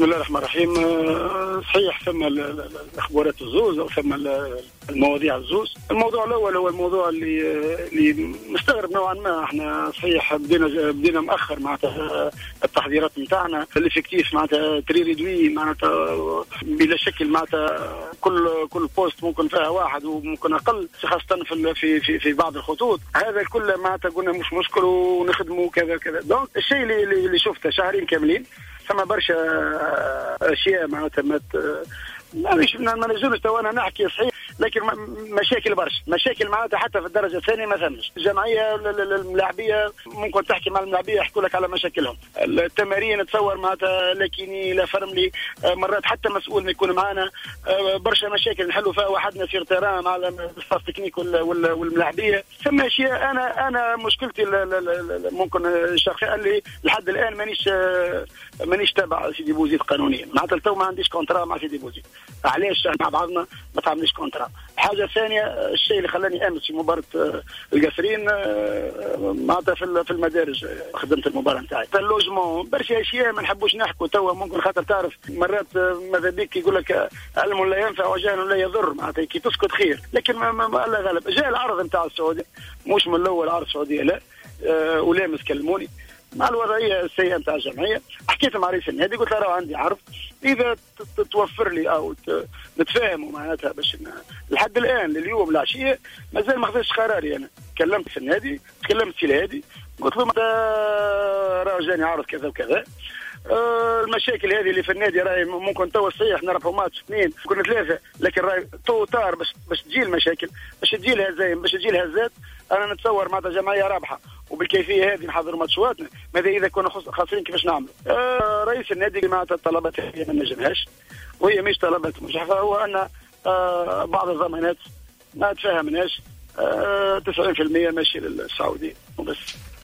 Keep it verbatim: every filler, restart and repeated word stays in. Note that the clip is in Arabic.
بسم الله الرحمن الرحيم. صحيح ثم الاخبارات الزوز او ثم المواضيع الزوز. الموضوع الاول هو الموضوع اللي اللي مستغرب نوعا ما. احنا صحيح بدينا بدينا مؤخر معناتها التحضيرات نتاعنا، الافكتيف معناتها تري ريدوي معناتها بلا شكل، معناتها كل كل بوست ممكن فيها واحد وممكن اقل، خاصه في في في, في بعض الخطوط. هذا كله معناتها قلنا مش مشكل ونخدموا كذا كذا. دونك الشيء اللي اللي شفته شهرين كاملين ثم برشا اشياء معناتها ما مانيش ما نجمش تو انا نحكي صحيح، لكن مشاكل برشا مشاكل معناتها حتى في الدرجه الثانيه ما ثمش. الجمعيه الملاعبيه ممكن تحكي مع الملاعبيه يحكوا لك على مشاكلهم. التمارين تصور معناتها لكني لا فرملي مرات حتى مسؤول يكون معنا برشا مشاكل نحلوا فيها وحدنا في تيران مع الستاف تكنيك والملاعبيه. ثم اشياء انا انا مشكلتي ممكن الشخصيه قال لي لحد الان مانيش مانيش تابع سيدي بوزيد قانونيا، معناتها تو ما عنديش كونترا مع سيدي بوزيد. علاش مع بعضنا ما تعمليش كونترا؟ حاجه ثانيه الشيء اللي خلاني امس في مباراه القصرين معناتها في المدارج خدمت المباراه نتاعي في اللوجمون برشا اشياء ما نحبوش نحكوا توا، ممكن خاطر تعرف مرات ماذا بيك يقول لك علم لا ينفع وجهل لا يضر، معناتها كي تسكت خير. لكن ما, ما, ما الله غالب. جاء العرض نتاع السعوديه مش من الاول عرض السعوديه لا أه ولامس كلموني مع الوضعيه السيئه نتاع الجمعيه. حكيت مع رئيس النادي قلت له راه عندي عرض اذا توفر لي او نتفاهموا معناتها باش لحد الان لليوم العشيه مازال ما خذيتش قراري. انا كلمت في النادي تكلمت في الهادي قلت له راه جاني عرض كذا وكذا. أه المشاكل هذه اللي في النادي راهي ممكن تو صحيح نربحوا ماتش اثنين ممكن ثلاثه، لكن راهي تو طار باش باش تجي المشاكل باش تجي الهزايم باش تجي الهزات. انا نتصور معناتها جمعيه رابحه وبالكيفيه هذه نحضروا ماتشاتنا، ماذا اذا كنا خاسرين كيفاش نعملوا؟ أه رئيس النادي معناتها الطلبات هي ما نجمهاش وهي مش طلبات مجحفه، هو ان أه بعض الضمانات ما تفاهمناش. أه تسعين بالمئة ماشي للسعوديه وبس.